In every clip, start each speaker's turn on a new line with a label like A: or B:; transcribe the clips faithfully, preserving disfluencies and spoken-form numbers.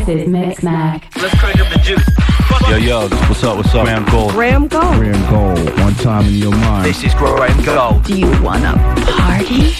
A: This is Mix Mag.
B: Let's crank up the juice.
C: Yo, yo, what's up, what's up? Graham Gold.
D: Graham Gold.
E: Graham Gold, one time in your mind.
C: This is Graham Gold.
D: Do you wanna party?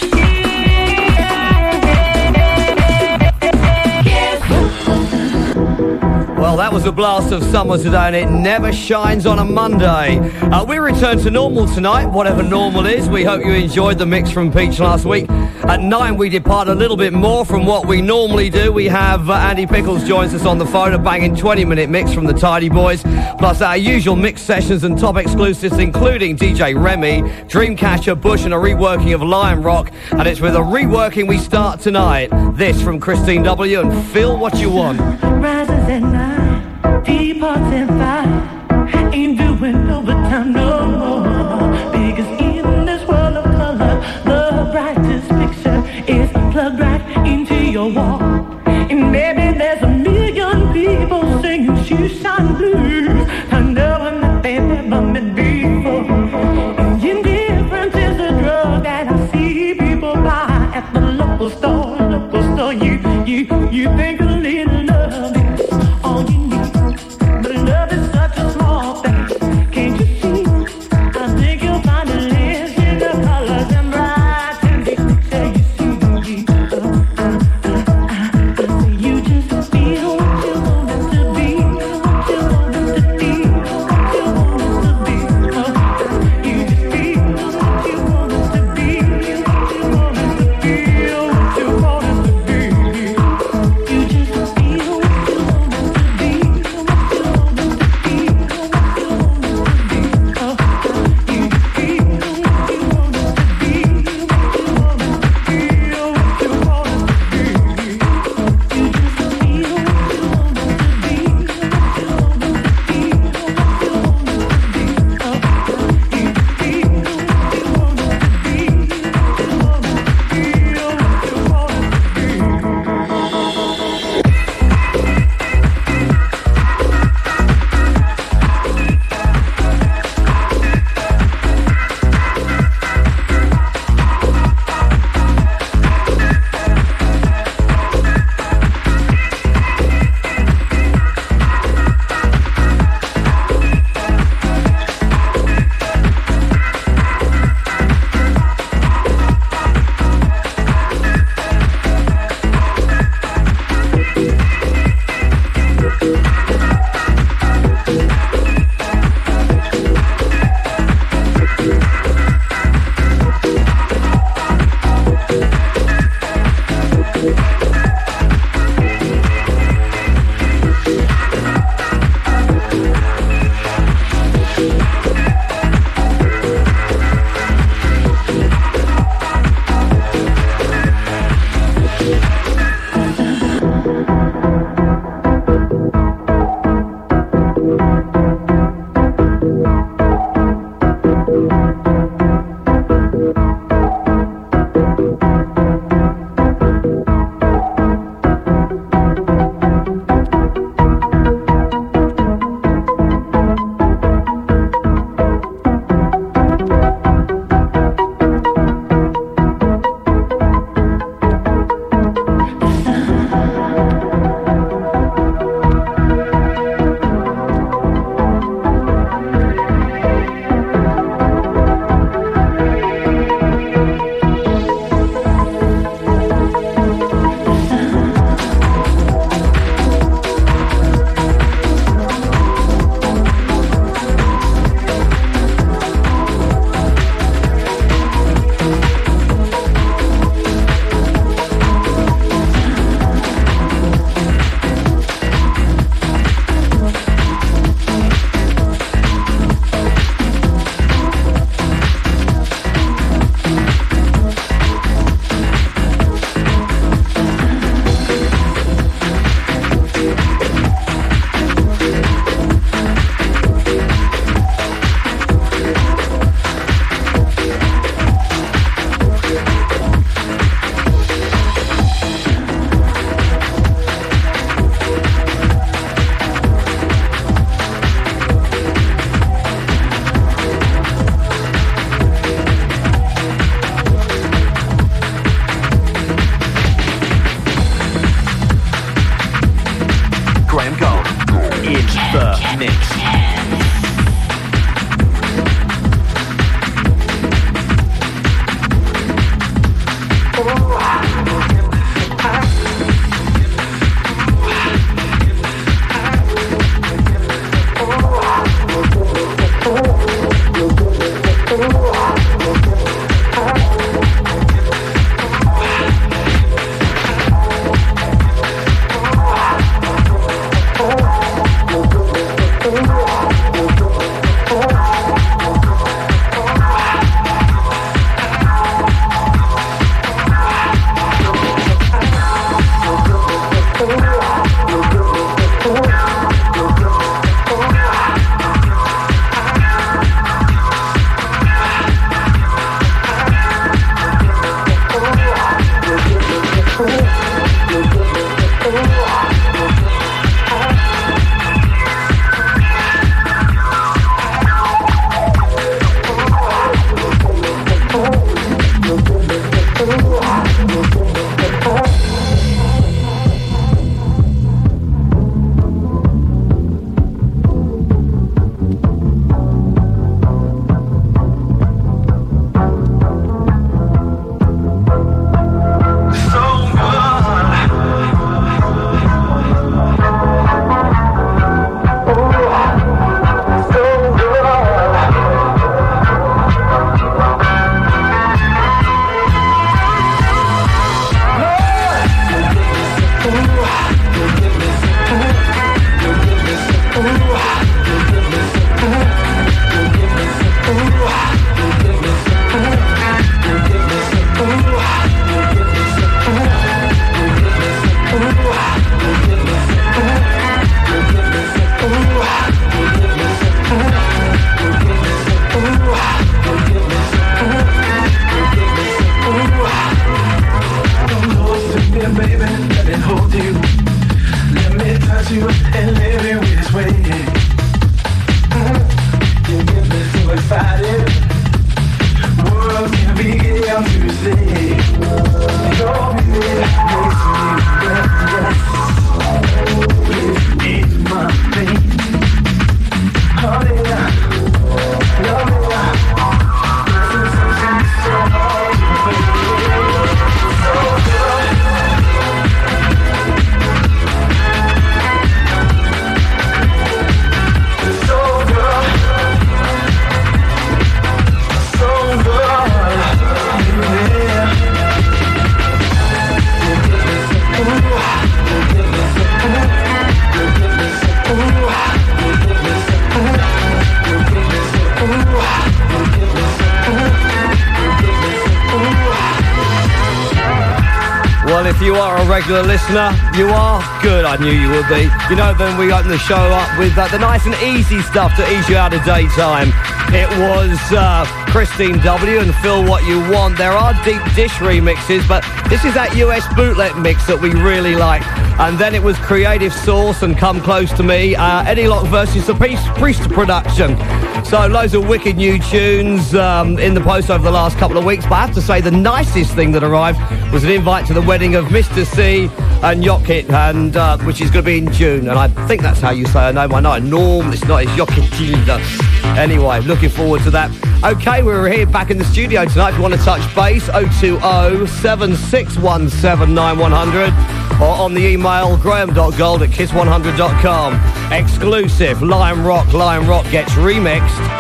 B: Well, that was a blast of summer today, and it never shines on a Monday. Uh, we return to normal tonight, whatever normal is. We hope you enjoyed the mix from Peach last week. At nine, we depart a little bit more from what we normally do. We have uh, Andy Pickles joins us on the phone, a banging twenty-minute mix from the Tidy Boys, plus our usual mix sessions and top exclusives, including D J Remy, Dreamcatcher, Bush, and a reworking of Lion Rock. And it's with a reworking we start tonight. This from Christine W. and Feel What You Want.
F: Rises at night, departs at five, ain't doing overtime no more. Because in this world of color, the brightest picture is plugged right into your wall. And maybe there's a million people singing shoeshine blues. I know I'm not they've never met before. And indifference is a drug that I see people buy at the local store. Local store, you, you, you think a little love is all you need. But love is such a small thing. Can't you see? I think you'll find a list in the colors and bright and big picture you see. Uh, I, I, I, I say you just feel what you want it to be, what you want
B: Well, if you are a regular listener, you are good. I knew you would be. You know, then we open the show up with uh, the nice and easy stuff to ease you out of daytime. It was uh, Christine W. and Feel What You Want. There are deep dish remixes, but this is that U S bootleg mix that we really like. And then it was Creative Source and Come Close to Me. Uh, Eddie Lock versus the Priest, Priest production. So loads of wicked new tunes um, in the post over the last couple of weeks. But I have to say the nicest thing that arrived was an invite to the wedding of Mister C and Yokit, and uh, which is going to be in June. And I think that's how you say her name. I know normally it's not. It's Yokitilda. Anyway, looking forward to that. Okay, we're here back in the studio tonight. If you want to touch base, oh two oh, seven six one seven, nine one hundred, or on the email graham dot gold at kiss one hundred dot com. Exclusive Lion Rock, Lion Rock gets remixed.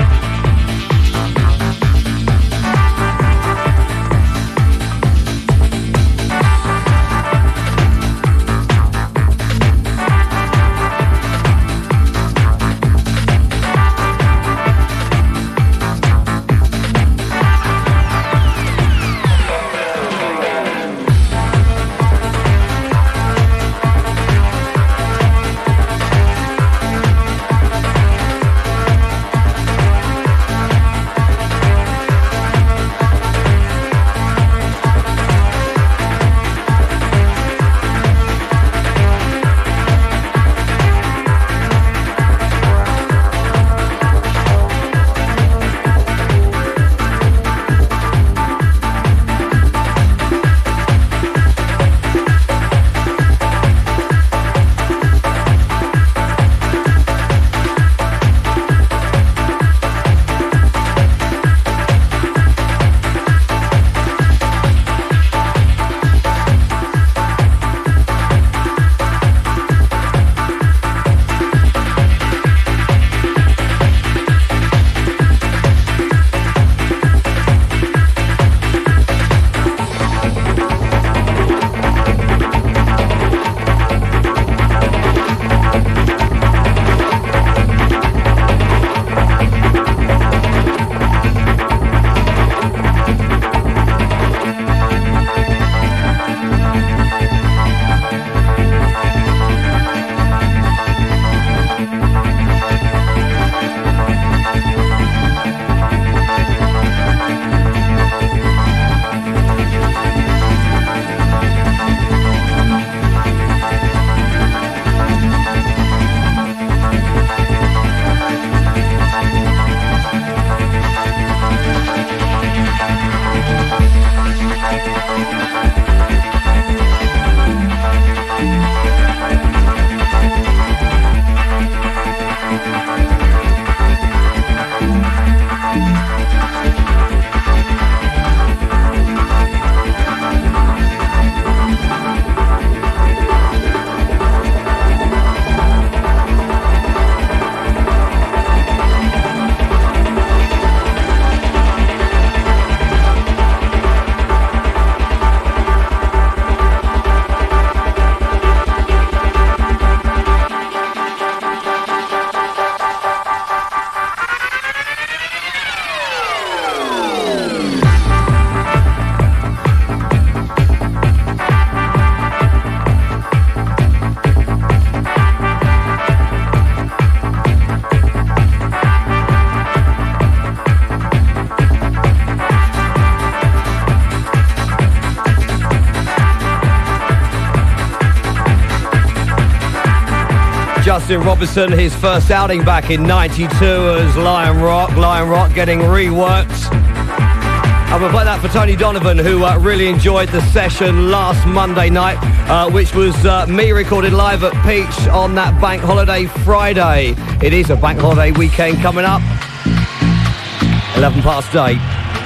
B: Justin Robinson, his first outing back in ninety-two as Lion Rock. Lion Rock getting reworked. And we'll play that for Tony Donovan, who uh, really enjoyed the session last Monday night, uh, which was uh, me recorded live at Peach on that Bank Holiday Friday. It is a Bank Holiday weekend coming up. eleven past eight.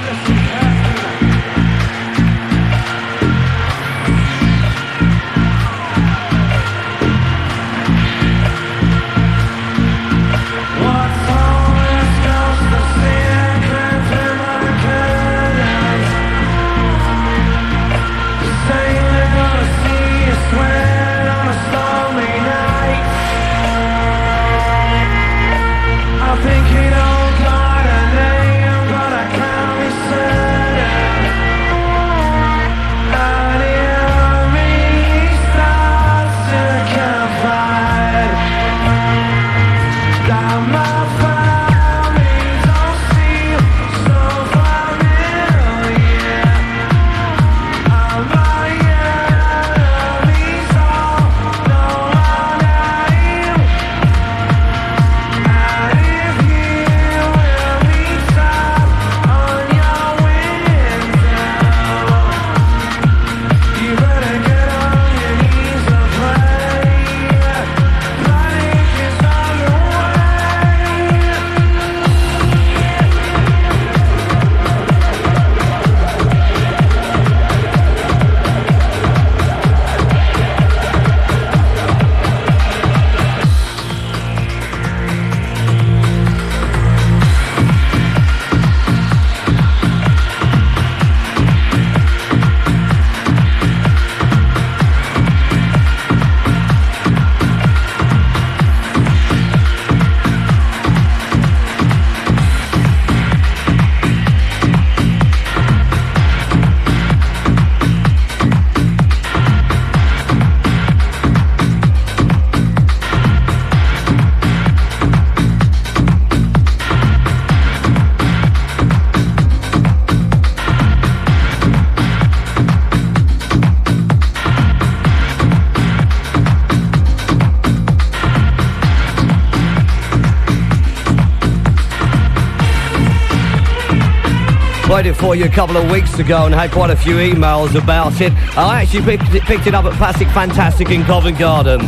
B: Played it for you a couple of weeks ago and had quite a few emails about it. I actually picked it, picked it up at Plastic Fantastic in Covent Garden.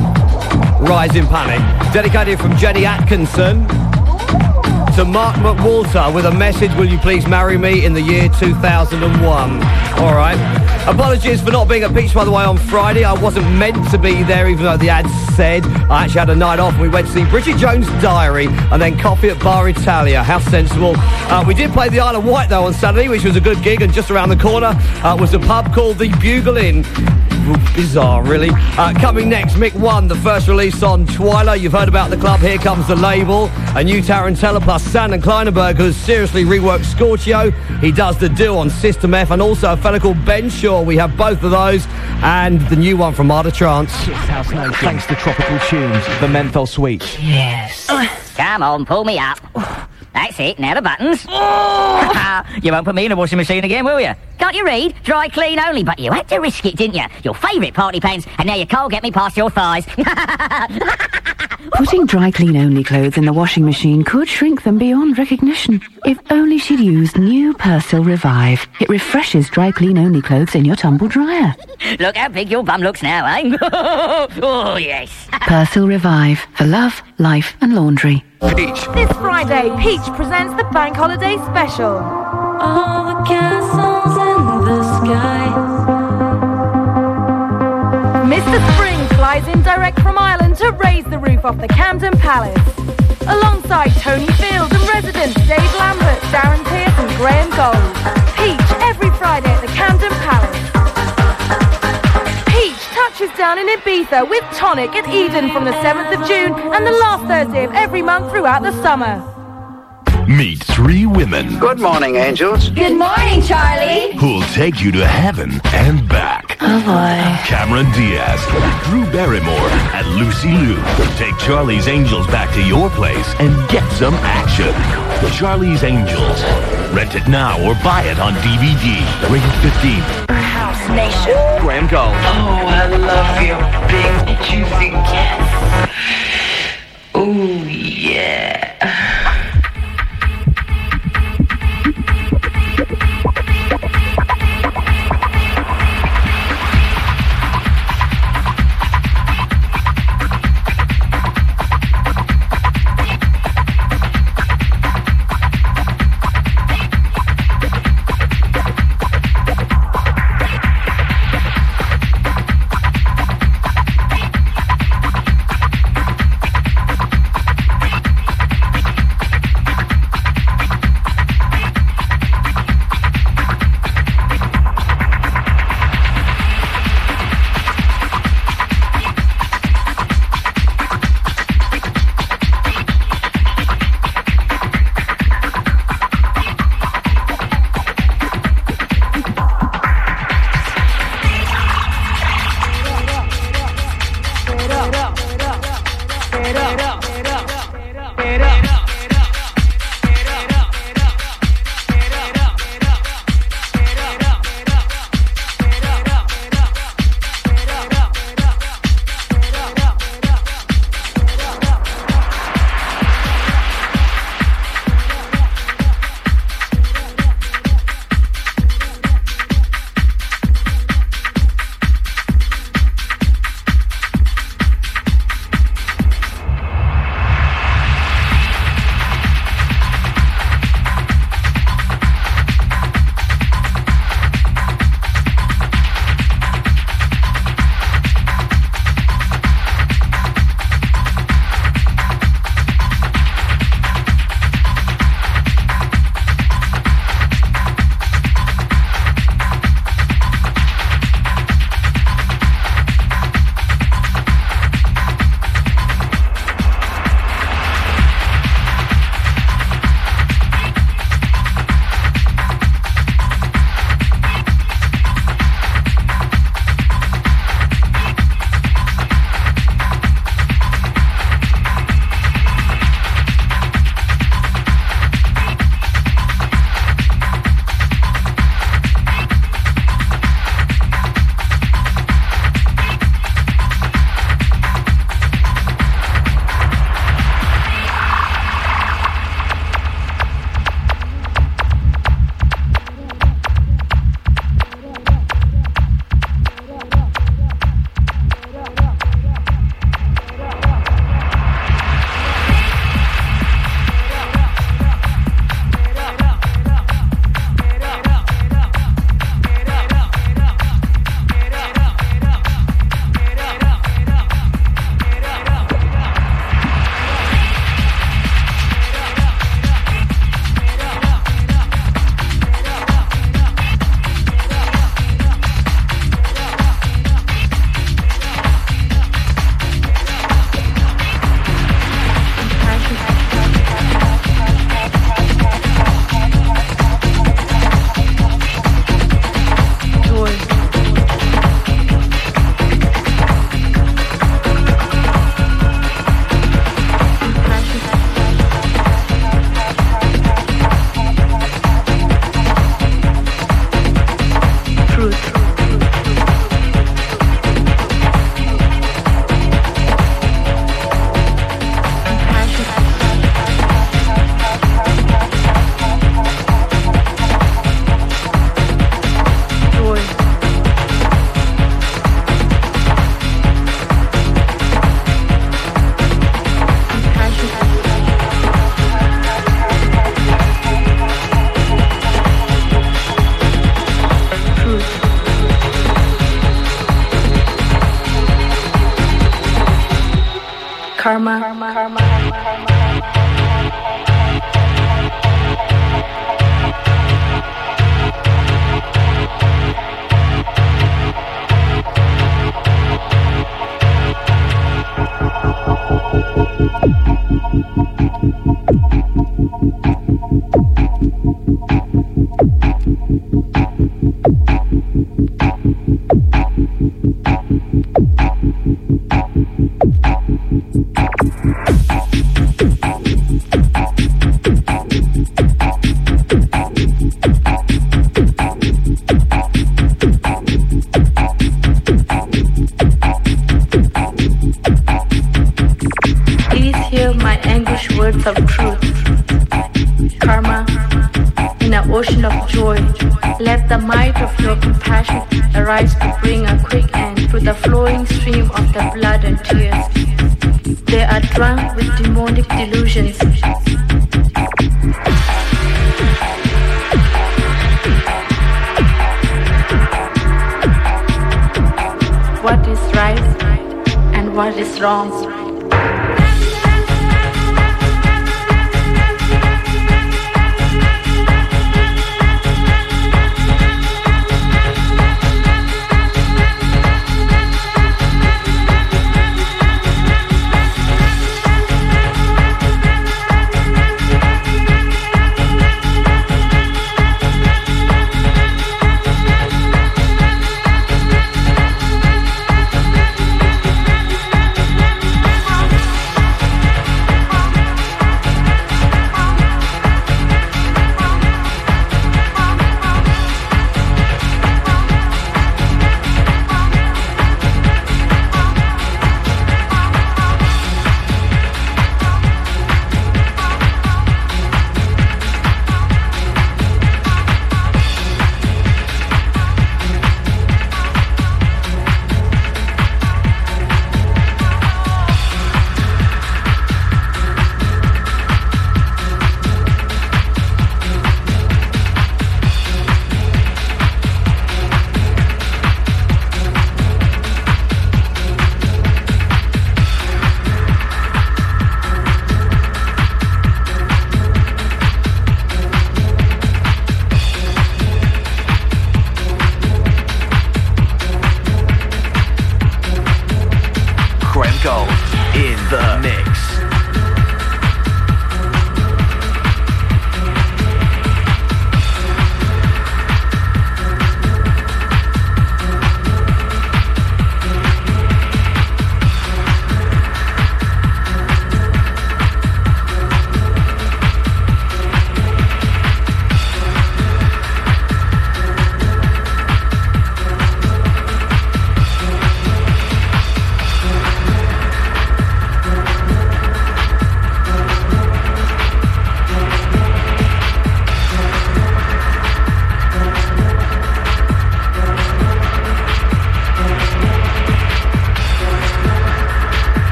B: Rising Panic. Dedicated from Jenny Atkinson to Mark McWalter with a message, will you please marry me in the year two thousand one? All right. Apologies for not being at Peach, by the way, on Friday. I wasn't meant to be there, even though the ad said. I actually had a night off and we went to see Bridget Jones' Diary and then coffee at Bar Italia. How sensible. Uh, we did play the Isle of Wight, though, on Saturday, which was a good gig, and just around the corner uh, was a pub called the Bugle Inn. Bizarre, really. Uh, coming next, Mick One, the first release on Twyla. You've heard about the club. Here comes the label. A new Tarantella plus Sand and Kleinenberg, who's seriously reworked Scorchio. He does the do on System F, and also a fella called Ben Shaw. We have both of those, and the new one from Art of Trance.
A: House Nation. Thanks to Tropical Tunes, the Menthol Suite.
D: Yes.
G: Come on, pull me up. That's it, now the buttons. You won't put me in a washing machine again, will you? Can't you read? Dry clean only, but you had to risk it, didn't you? Your favourite party pants, and now you can't get me past your thighs.
D: Putting dry clean only clothes in the washing machine could shrink them beyond recognition. If only she'd used new Persil Revive. It refreshes dry clean only clothes in your tumble dryer.
G: Look how big your bum looks now, eh? Oh, yes.
D: Persil Revive for love, life and laundry.
B: Peach.
H: This Friday, Peach presents the Bank Holiday Special.
I: All the castles in the sky.
H: Mister Spring flies in direct from Ireland to raise the roof off the Camden Palace. Alongside Tony Field and residents Dave Lambert, Darren Pearce and Graham Gold. Peach every Friday at the Camden Palace. Peach touches down in Ibiza with Tonic at Eden from the seventh of June and the last Thursday of every month throughout the summer.
J: Meet three women.
K: Good morning, angels.
I: Good morning, Charlie.
J: Who'll take you to heaven and back.
D: Oh boy.
J: Cameron Diaz, Drew Barrymore, and Lucy Liu. Take Charlie's Angels back to your place and get some action. Charlie's Angels. Rent it now or buy it on D V D. Rated fifteen.
I: House Nation.
B: Graham Gold.
L: Oh, I love your big juicy kiss.
K: Karma. Karma. Karma. Of truth, karma, in an ocean of joy, let the might of your compassion arise to bring a quick end to the flowing stream of the blood and tears. They are drunk with demonic delusions. What is right and what is wrong?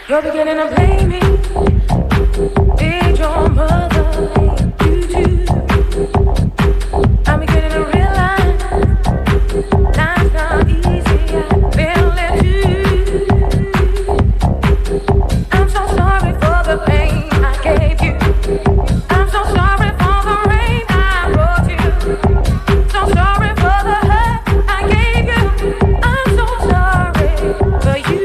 F: You're beginning to blame me. Did your mother you too? I'm beginning to realize life's not easy. I feel it too. I'm so sorry for the pain I gave you. I'm so sorry for the rain I brought you. So sorry for the hurt I gave you. I'm so sorry for you.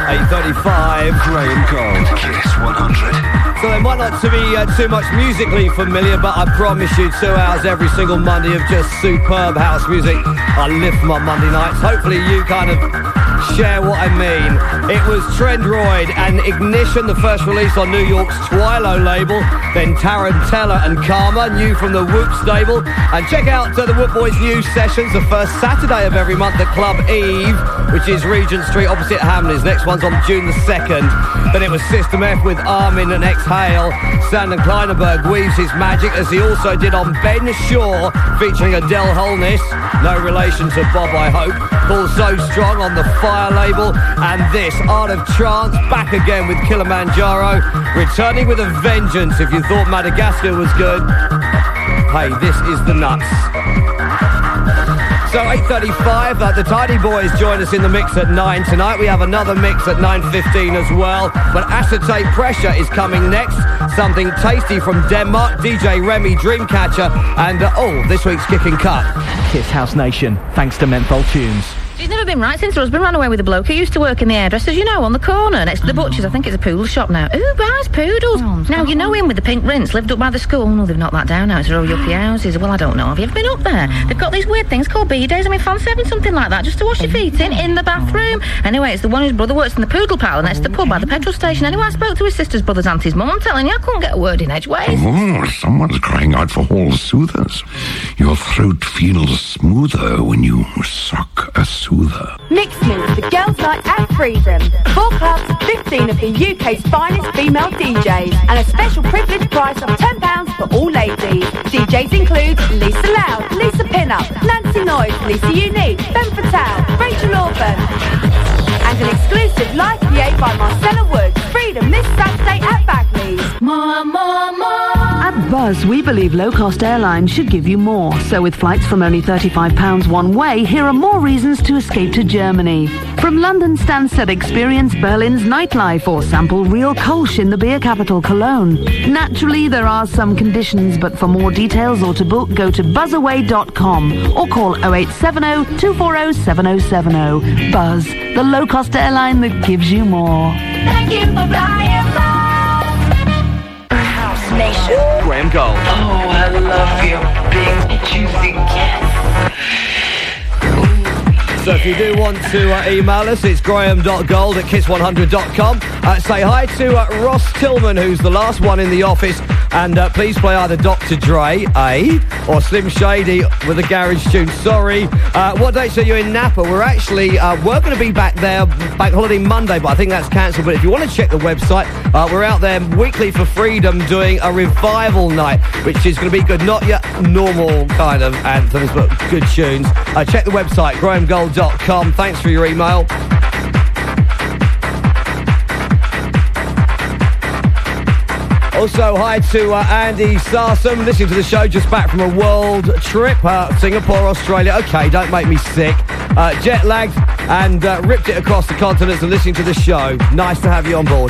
B: eight thirty-five.
J: Graham Gold. Kiss one hundred.
B: So they might not to be uh, too much musically familiar, but I promise you two hours every single Monday of just superb house music. I live for my Monday nights. Hopefully you kind of share what I mean. It was Trendroid and Ignition, the first release on New York's Twilo label. Then Tarantella and Karma, new from the Whoop stable. And check out uh, the Whoop Boys new sessions, the first Saturday of every month at Club Eve, which is Regent Street opposite Hamleys. Next one's on June the second. Then it was System F with Armin and Exhale. Sandon Kleinenberg weaves his magic, as he also did on Ben Shaw, featuring Adele Holness. No relation to Bob, I hope. Paul So Strong on the Fire label. And this, Art of Trance, back again with Kilimanjaro, returning with a vengeance. If you thought Madagascar was good, hey, this is the nuts. So eight thirty-five, uh, the Tidy Boys join us in the mix at nine tonight. We have another mix at nine fifteen as well. But Acetate Pressure is coming next. Something tasty from Denmark, D J Remy Dreamcatcher, and uh, oh, this week's Kicking Cut.
A: Kiss House Nation, thanks to Menthol Tunes.
L: She's never been right since her husband ran away with a bloke who used to work in the hairdressers, you know, on the corner next to the butcher's. I think it's a poodle shop now. Ooh, buys poodles. Oh, now, you know him with the pink rinse, lived up by the school. No, they've knocked that down now. It's all yuppie houses. Well, I don't know. Have you ever been up there? They've got these weird things called B-days. I mean, fancy having something like that just to wash your feet in, in the bathroom. Anyway, it's the one whose brother works in the poodle parlour next to the pub by the petrol station. Anyway, I spoke to his sister's brother's auntie's mum. I'm telling you, I couldn't get a word in edgeways.
M: Oh, someone's crying out for hall soothers. Your throat feels smoother when you suck a soother.
H: Mixed Mix, the girls' night at Freedom. Four clubs, fifteen of the U K's finest female D Js, and a special privilege price of ten pounds for all ladies. D Js include Lisa Loud, Lisa Pinup, Nancy Noyes, Lisa Unique, Ben Fatale, Rachel Orban, and an exclusive live P A by Marcella Woods. Freedom this Saturday at Bagley's.
D: More, more, more. At Buzz, we believe low-cost airlines should give you more. So with flights from only thirty-five pounds one way, here are more reasons to escape to Germany. From London Stansted, experience Berlin's nightlife or sample real Kolsch in the beer capital Cologne. Naturally, there are some conditions, but for more details or to book, go to buzzaway dot com or call oh eight seven oh, two four oh, seven oh seven oh. Buzz, the low-cost airline that gives you more.
I: Thank you for flying by. House Nation.
C: Graham Gold.
N: Oh, I love your big juicy kiss.
B: So if you do want to uh, email us, it's graham dot gold at kiss one hundred dot com. Uh, say hi to uh, Ross Tillman, who's the last one in the office, and uh, please play either Doctor Dre, A, or Slim Shady with a garage tune. Sorry. Uh, what dates are you in Napa? We're actually, uh, we're going to be back there, Bank Holiday Monday, but I think that's cancelled. But if you want to check the website, uh, we're out there weekly for Freedom doing a revival night, which is going to be good. Not your normal kind of anthems, but good tunes. Uh, check the website, graham gold dot com. Thanks for your email. Also, hi to uh, Andy Sarsam, listening to the show, just back from a world trip, uh, Singapore, Australia. Okay, don't make me sick. Uh, jet lagged and uh, ripped it across the continents and listening to the show. Nice to have you on board.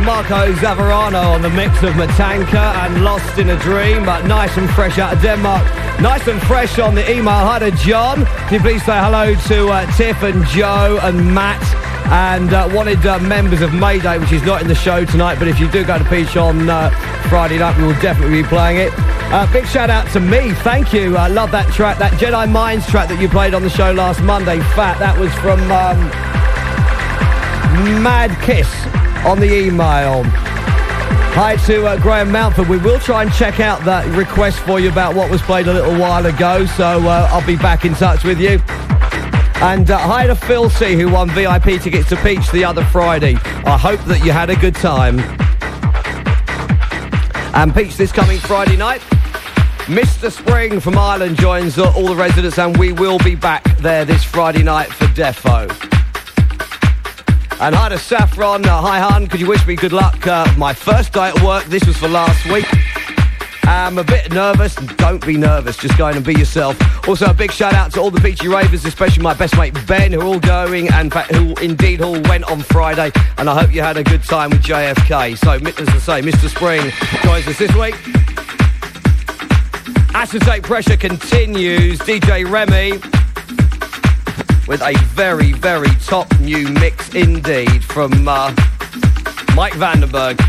B: Marco Zavarano on the mix of Matanka and Lost in a Dream, but nice and fresh out of Denmark. Nice and fresh on the email. Hi to John. Can you please say hello to uh, Tiff and Joe and Matt? And uh, wanted uh, members of Mayday, which is not in the show tonight, but if you do go to Peach on uh, Friday night, we will definitely be playing it. Uh, big shout out to me. Thank you. I love that track, that Jedi Minds track that you played on the show last Monday. Fat. That was from um, Mad Kiss on the email. Hi to uh, Graham Mountford. We will try and check out that request for you about what was played a little while ago, so uh, I'll be back in touch with you. And uh, hi to Phil C, who won V I P tickets to Peach the other Friday. I hope that you had a good time. And Peach this coming Friday night, Mister Spring from Ireland joins uh, all the residents, and we will be back there this Friday night for Defo. And hi to Saffron. Uh, hi, Han. Could you wish me good luck? Uh, my first day at work. This was for last week. I'm a bit nervous. Don't be nervous. Just go in and be yourself. Also, a big shout out to all the Peachy Ravers, especially my best mate Ben, who are all going, and in fact, who indeed all went on Friday. And I hope you had a good time with J F K. So, as I say, Mister Spring joins us this week. Acetate Pressure continues. D J Remy with a very, very top new mix indeed from uh, Mike Vandenberg.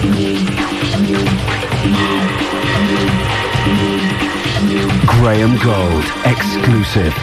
A: Graham Gold, exclusive.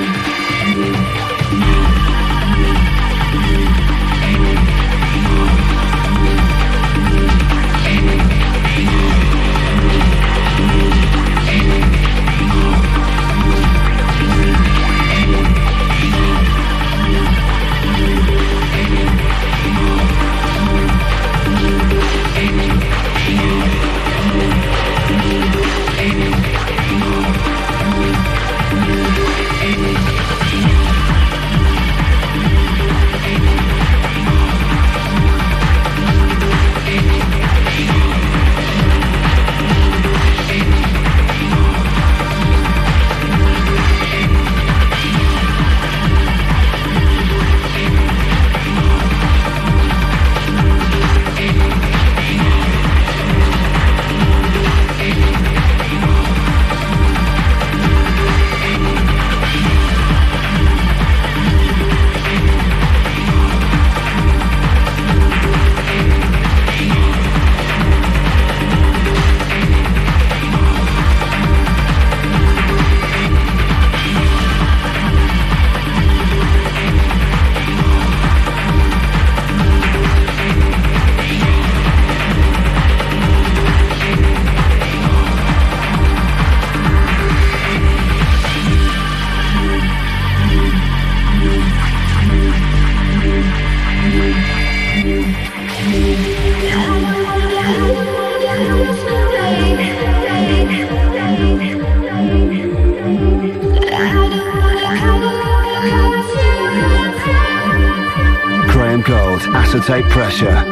A: Graham Gold, acetate pressure.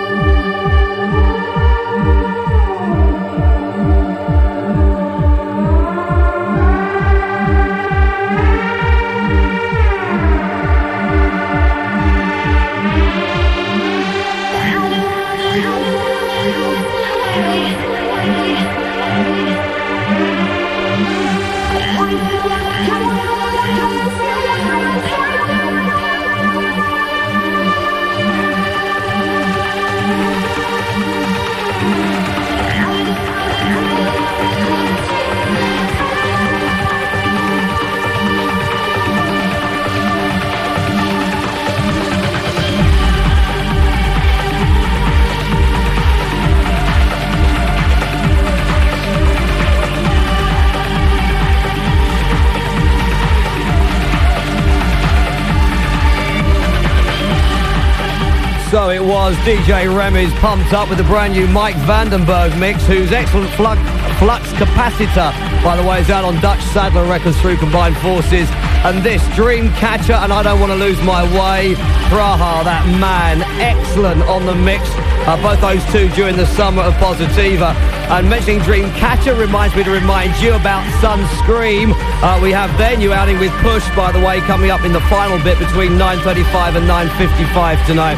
B: So it was D J Remy's pumped up with the brand new Mike Vandenberg mix, whose excellent flux, flux capacitor, by the way, is out on Dutch Sadler Records through Combined Forces. And this, Dreamcatcher, and I Don't Want to Lose My Way, Praha, that man, excellent on the mix. Uh, both those two during the summer of Positiva. And mentioning Dreamcatcher reminds me to remind you about Sunscream. Uh, we have their new outing with Push, by the way, coming up in the final bit between nine thirty-five and nine fifty-five tonight.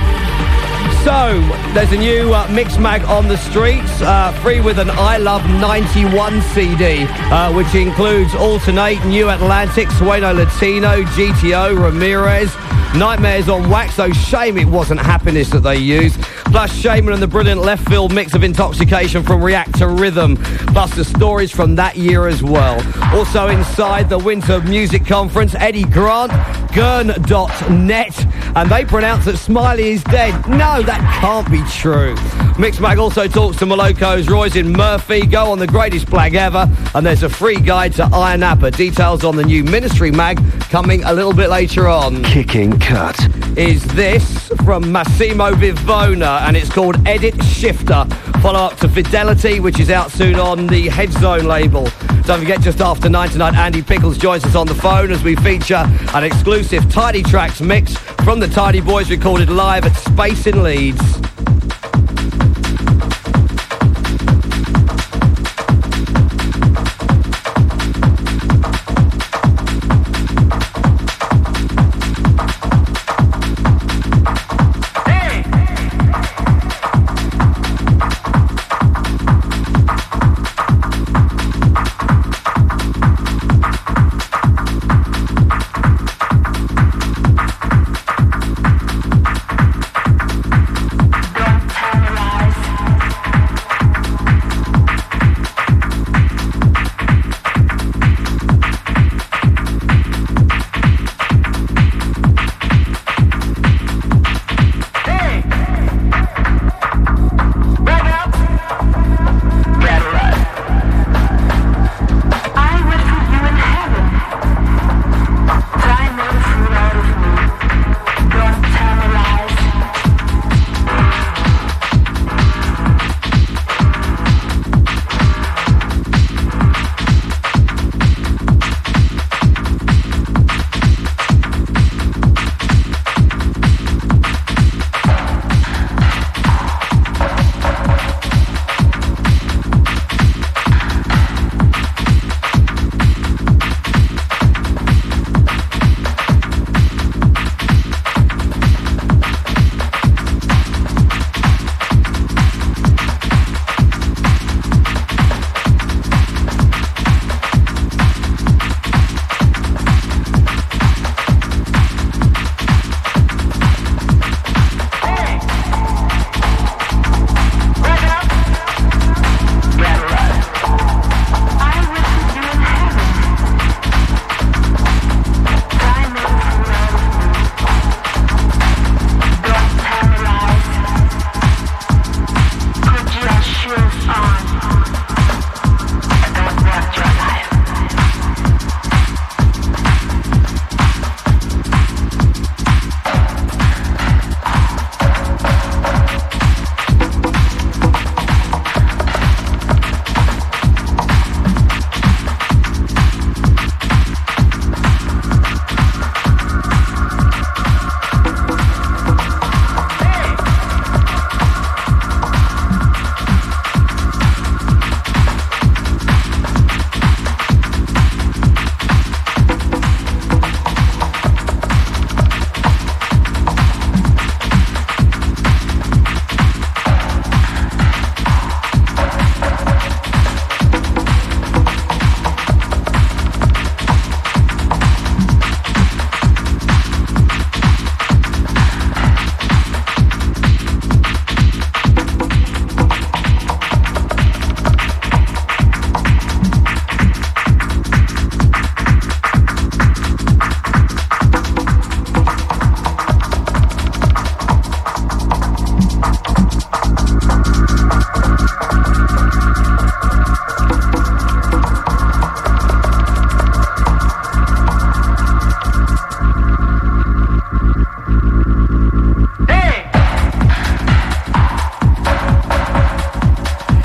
B: So, there's a new uh, Mix Mag on the streets, uh, free with an I Love ninety-one C D, uh, which includes Alternate, New Atlantic, Sueno Latino, G T O, Ramirez, Nightmares on Wax, so shame it wasn't Happiness that they used, plus Shaman and the brilliant left field mix of Intoxication from React to Rhythm, plus the stories from that year as well. Also inside the Winter Music Conference, Eddie Grant, Gurn dot net, and they pronounce that Smiley is dead. No, that can't be true. Mixmag also talks to Moloko's Royce in Murphy, Go on the Greatest Flag Ever, and there's a free guide to Iron Appa. Details on the new Ministry Mag coming a little bit later on.
A: Kicking cut
B: is this from Massimo Vivona, and it's called Edit Shifter. Follow up to Fidelity, which is out soon on the Headzone label. Don't forget, just after nine tonight, Andy Pickles joins us on the phone as we feature an exclusive Tidy Tracks mix from the Tidy Boys, recorded live at Space in Leeds.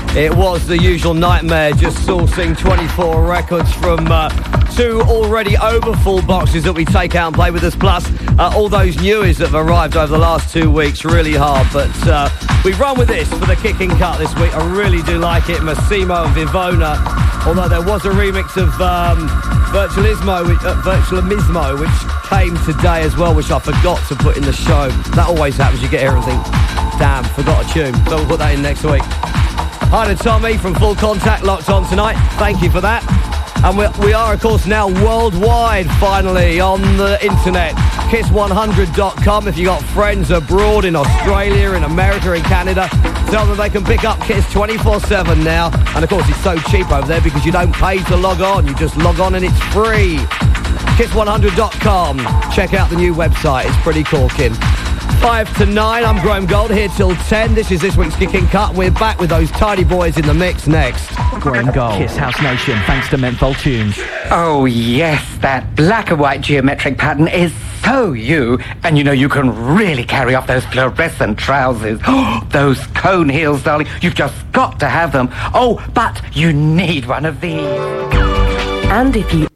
B: It was the usual nightmare, just sourcing twenty-four records from uh, two already overfull boxes that we take out and play with us, plus uh, all those newies that have arrived over the last two weeks. Really hard, but uh, we've run with this for the kicking cut this week. I really do like it. Massimo and Vivona, although there was a remix of um, Virtualismo, which, uh, Virtualismo, which came today as well, which I forgot to put in the show. That always happens. You get here and think, damn, forgot a tune. So we'll put that in next week. Hi to Tommy from Full Contact, locked on tonight. Thank you for that. And we, we are, of course, now worldwide, finally, on the internet. kiss one hundred dot com. If you've got friends abroad in Australia, in America, in Canada, tell them they can pick up Kiss twenty-four seven now. And, of course, it's so cheap over there because you don't pay to log on. You just log on and it's free. kiss one hundred dot com. Check out the new website. It's pretty corking. Five to nine, I'm Graham Gold, here till ten. This is this week's Kicking Cut. We're back with those tidy boys in the mix next.
A: Graham Gold, Kiss House Nation, thanks to Menthol Tunes.
O: Oh yes, that black and white geometric pattern is so you. And you know, you can really carry off those fluorescent trousers. Oh, those cone heels, darling. You've just got to have them. Oh, but you need one of these.
P: And if you